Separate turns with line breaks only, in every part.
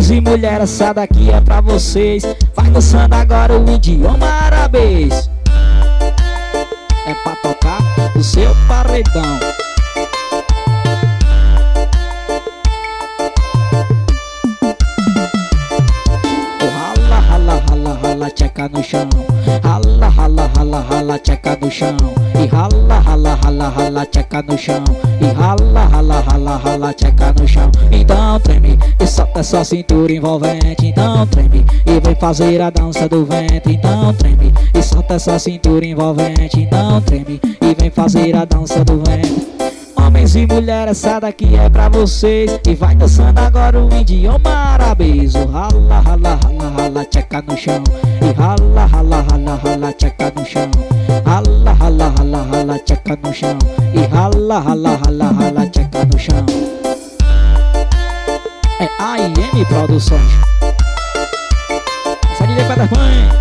Homens e mulheres, essa daqui é pra vocês. Vai dançando agora o idioma arabês. É pra tocar o seu paredão. Rala, rala, rala, rala, tcheca no chão. Rala, rala, rala, rala, tcheca no chão. E rala, rala, rala, rala, tcheca no chão. E rala, rala, rala, rala, tcheca no chão. Então treme e solta essa cintura envolvente. Então treme e vem fazer a dança do ventre. Então treme e solta essa cintura envolvente. Então treme e vem fazer a dança do ventre. Homens e mulheres, essa daqui é pra vocês. E vai dançando agora o idioma arabês. O rala, rala, rala, rala, tcheca no chão. E rala, rala, rala, rala, tcheca no chão. Rala, rala, rala, rala, tcheca no chão. E rala, rala, rala, rala, tcheca no chão. É AIM Produções. Essa DJ Pedra Mãe.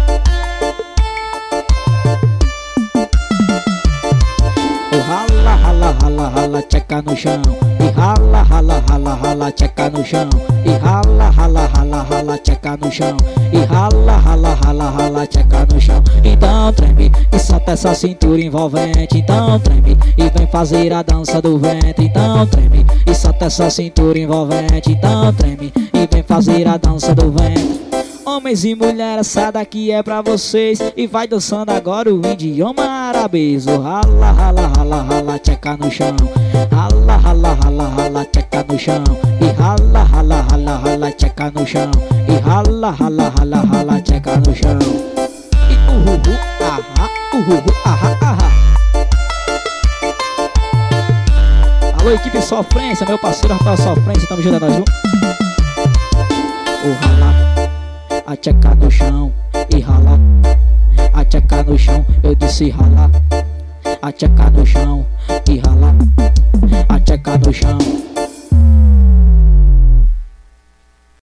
Rala, rala, rala, rala, tcheca no chão. E rala, rala, rala, rala, tcheca no chão. E rala, rala, rala, rala, tcheca no chão. E rala, rala, rala, rala, tcheca no chão. Então treme e solta essa cintura envolvente. Então treme e vem fazer a dança do ventre. Então treme e solta essa cintura envolvente. Então treme e vem fazer a dança do ventre. Homens e mulheres, essa daqui é pra vocês. E vai dançando agora o idioma arabês. O rala, rala, rala, rala, tcheca no chão. Rala, rala, rala, rala, tcheca no chão. E rala, rala, rala, rala, tcheca no chão. E rala, rala, rala, rala, tcheca no chão. E uhuhu, ahá, uhuhu, ahá, ahá. Alô, equipe Sofrência, meu parceiro Rafael Sofrência, tamo junto, nós juntos. O rala, a tcheca no chão e rala, a tcheca no chão, eu disse rala, a tcheca no chão e rala.